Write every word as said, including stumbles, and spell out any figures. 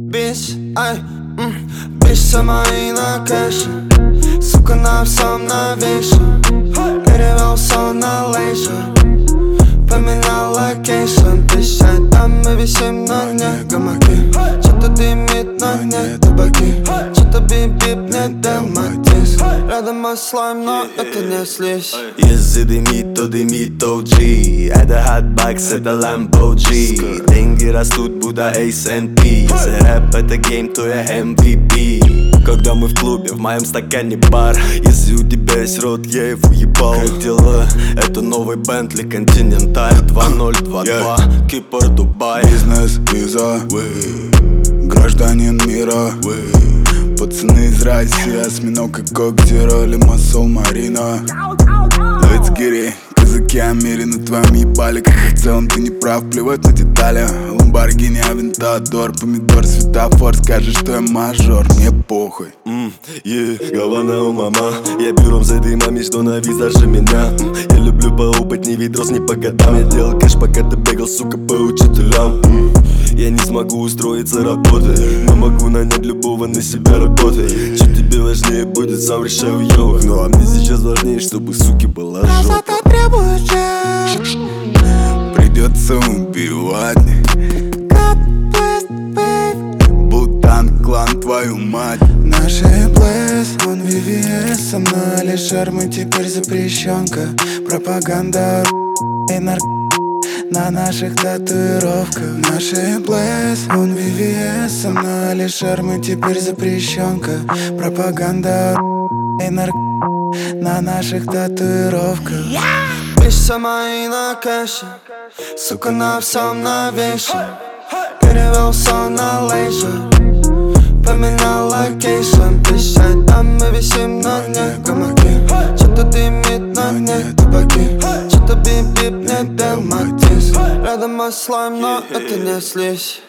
Бись, ай, м, бейся мои на кэше. Сука, на всем новейшем. Перевел все на лейшер. Поменял локейшн. Пищай, там мы висим на дне гамаки. Что-то дымит на дне табаки. Что-то бип-бип, не Далматис. Рядом мой слайм, но это не слизь. Если дымит, то дымит о джи. Это хатбакс, это Lambo джи. Деньги растут, будто эйс энд пи. Если рэп это гейм, то я эм ви пи. Когда мы в клубе, в моем стакане бар. Если у тебя есть рот, я его ебал. Как дела? Это новый Бентли Континенталь два ноль два два, yeah. Кипр, Дубай. Бизнес, виза, гражданин мира, пацаны из России, осьминог и когтера, лимассол, Марина. Let's get it. Казаки о мире на твоем ебале. Как в целом ты не прав, плевать на детали. Ламборгини, Авентадор, помидор, светофор. Скажешь, что я мажор, мне похуй. mm, yeah. Голова у мама. Я бюром за дымами, что на даже меня. mm, Я люблю поупать, не ведь рос не по годам. Я делал кэш, пока ты бегал, сука, по учителям. mm, Я не смогу устроиться работой, но могу нанять любого на себя работой. Что тебе важнее будет, сам решаю, йоу. Ну а мне сейчас важнее, чтобы суки была жопа. Придется убивать. Бутан, клан, твою мать. Наши блэс, он ви ви эс. Со мной лишь шармы, теперь запрещенка. Пропаганда и нарк на наших татуировках. Наши блэс, он ви ви эс. Со мной лишь шармы, теперь запрещенка. Пропаганда и нарк на наших татуировках. Бейся мои на кэше. Сука, на всем новейшем. Перевел все на лейшер. Поменял локейшн. Пищай, там мы висим на дне гамаки. Что-то дымит на дне табаки. Что-то бип-бип, не Далматис. Рядом мой слайм, но это не слизь.